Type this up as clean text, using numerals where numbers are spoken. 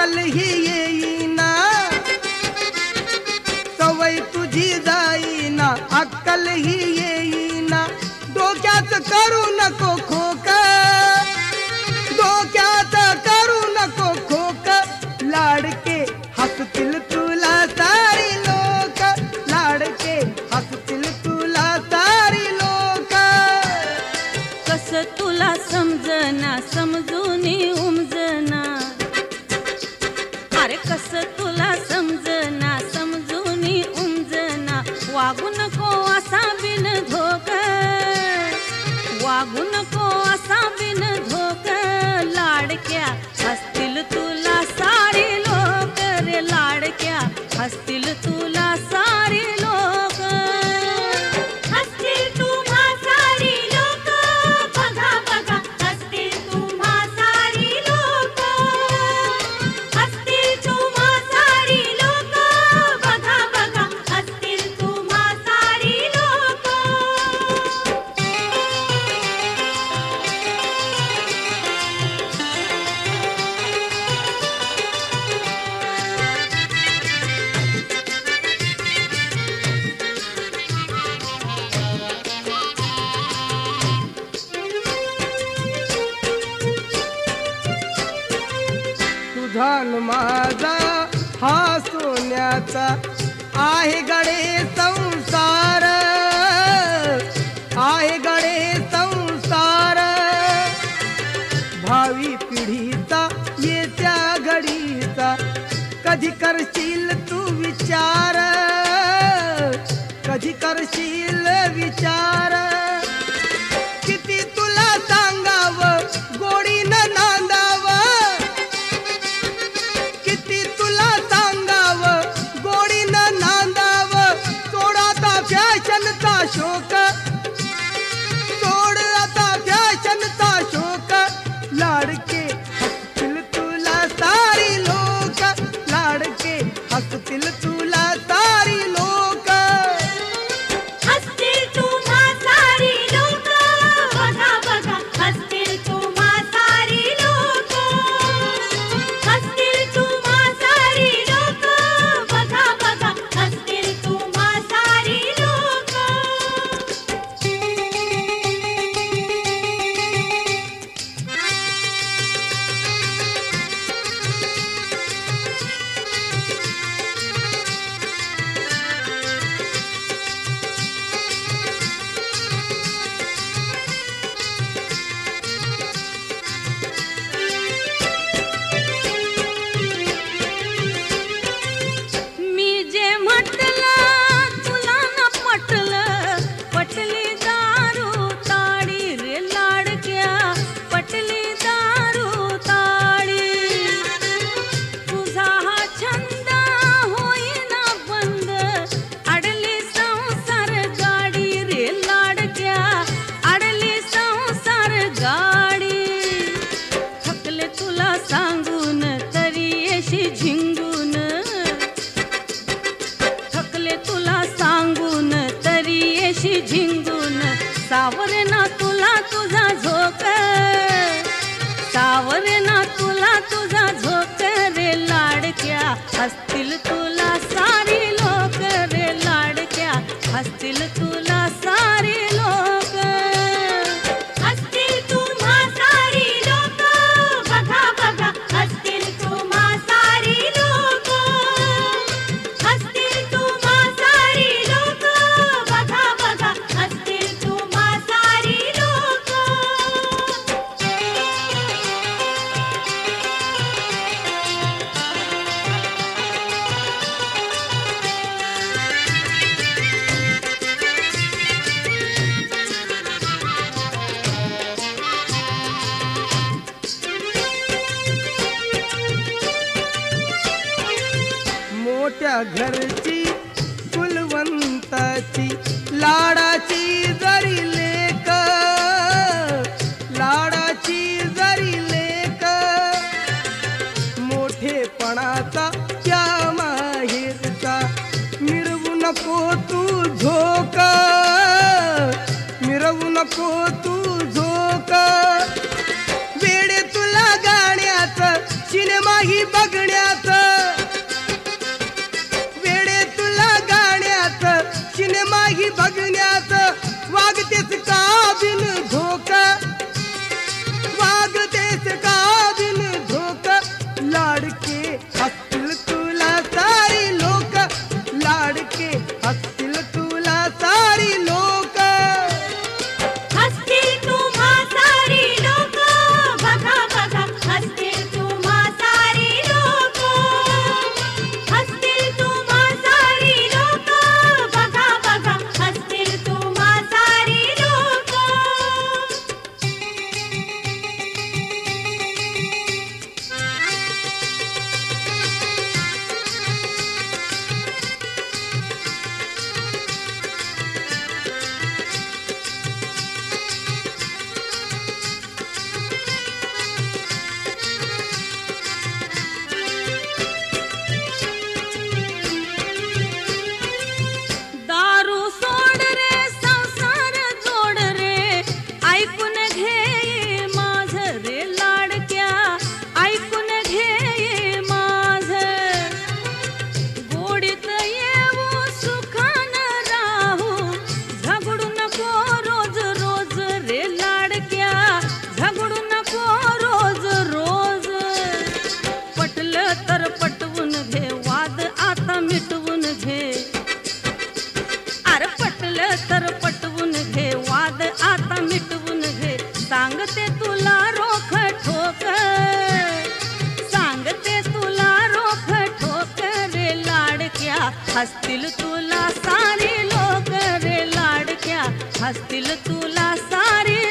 अक्कल ही येईना, सवय तुझी जाईना, अक्कल ही येईना, डोक्यात करू नको खोक, डोक्यात करू नको खोक, लाडके हसतील तुला सारी लोक, लाडके हसतील तुला सारी लोक. कस तुला समजना समजूनी उमजना, अरे कस तुला समजना समजूनी उमजना, वागू नको असा बिन धोक, वागू नको असा बिन धोक, लाडक्या हसतील तुला सारी लोक रे, लाडक्या हसतील तुला सारी लोक. हसतील तुम्हा सारी लोक, बघा बघा हसतील तुम्हा सारी लोक, हसतील तुम्हा सारी लोक, बघा बघा हसतील तुम्हा सारी लोक. तुझा न माझा हा सोन्याचा आहे गडे संसार, आहे गडे संसार, भावी पिढीचा येत्या घडीचा कधी करशील तू विचार, कधी करशील विचार. किती तुला सांगावं गोडीनं नांदावं, किती तुला सांगावं गोडीनं नांदावं, सोड आता फॅशनचा शोक, सोड आता फॅशनचा शोक, लाडके हसतील तुला सारी लोक, लाडके हसतील तुला सारी लोक. हसतील तुम्हा सारी लोक, बघा बघा हसतील तुम्हा सारी लोक, हसतील तुम्हा सारी लोक, बघा बघा हसतील तुम्हा सारी लोक. मी जे म्हटलं तुला न पटलं, पटली दारू ताडी रे लाडक्या, पटली दारू ताडी. तुझा हा छंद होईना बंद, अडली संसार गाडी रे लाडक्या, अडली संसार गाडी. थकले तुला सांगून तरी येशी झिंगून, थकले तुला सांगून तरी येशी झिंगून, सावरे ना तुला तुझा झोक, सावरे ना तुला तुझा झोक रे लाडक्या, हसतील तुला सारी लोक रे लाडक्या, हसतील तुला सारी लोक. हसतील तुम्हा सारी लोक, बघा बघा हसतील तुम्हा सारी लोक, हसतील तुम्हा सारी लोक, बघा बघा हसतील तुम्हा सारी लोक. मोठ्या घरची कुलवंताची लाडाची जरी लेक, लाडाची जरी लेक, मोठेपणाचा त्या माहेरचा मिरवू नको तू झोक, मिरवू नको तू झोक. वेडे तुला गाण्याचं सिनेमाही बघण्या हसतील तुला सारी लोक रे लाडक्या हसतील तुला सारी